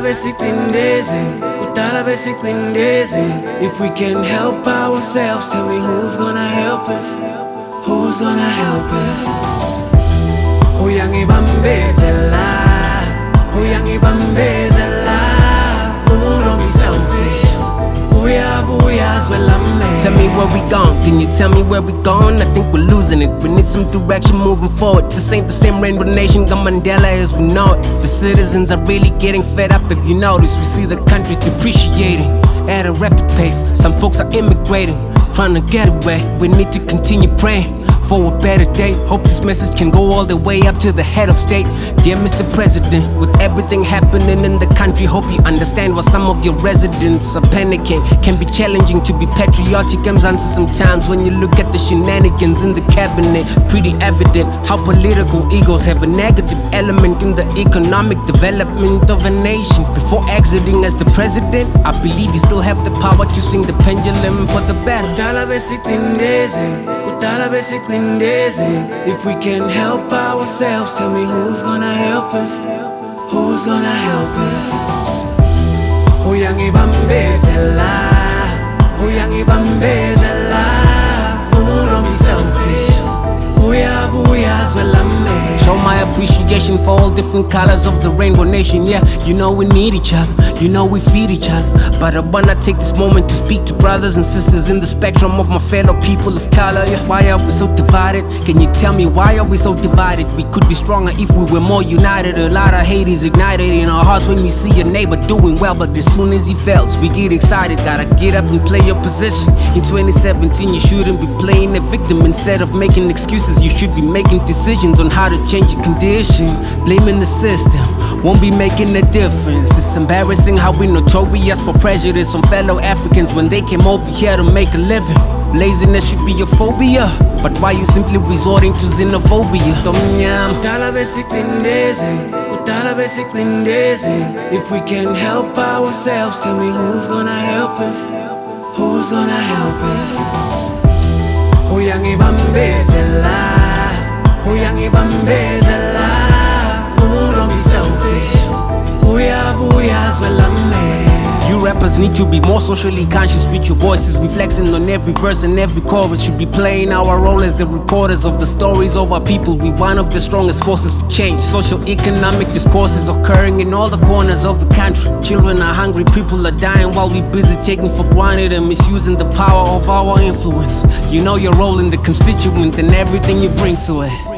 If we can help ourselves, tell me who's gonna help us? Who's gonna help us? Huyang ibambezela, huyang ibambezela. Ooh, don't be selfish. Tell me where we gone, can you tell me where we gone? I think we're losing it, we need some direction moving forward. This ain't the same Rainbow Nation, got Mandela as we know it. The citizens are really getting fed up. If you notice, we see the country depreciating at a rapid pace. Some folks are immigrating, trying to get away. We need to continue praying for a better day. Hope this message can go all the way up to the head of state. Dear Mr. President, with everything happening in the country, hope you understand why some of your residents are panicking. Can be challenging to be patriotic, Mzansi, sometimes when you look at the shenanigans in the cabinet. Pretty evident how political egos have a negative element in the economic development of a nation. Before exiting as the president, I believe you still have the power to swing the pendulum for the better. If we can help ourselves, tell me who's gonna help us? Who's gonna help us? Huyang ibambezela, huyang ibambezela. Ooh, don't be selfish. Show my appreciation for all different colors of the Rainbow Nation. Yeah, you know we need each other, you know we feed each other. But I wanna take this moment to speak to brothers and sisters in the spectrum of my fellow people of color. Yeah, why are we so divided? Can you tell me why are we so divided? We could be stronger if we were more united. A lot of hate is ignited in our hearts when we see a neighbor doing well, but as soon as he fails, we get excited. Gotta get up and play your position. In 2017, you shouldn't be playing a victim. Instead of making excuses, you should be making decisions on how to change your condition. Blaming the system won't be making a difference. It's embarrassing how we notorious for prejudice on fellow Africans when they came over here to make a living. Laziness should be a phobia, but why you simply resorting to xenophobia? If we can help ourselves, tell me who's gonna help us? Who's gonna help us? Huyang ibambezela, huyang ibambezela. Ooh, don't be selfish. You rappers need to be more socially conscious with your voices, reflecting on every verse and every chorus. Should be playing our role as the reporters of the stories of our people. We one of the strongest forces for change. Social economic discourses occurring in all the corners of the country. Children are hungry, people are dying while we busy taking for granted and misusing the power of our influence. You know your role in the constituent and everything you bring to it.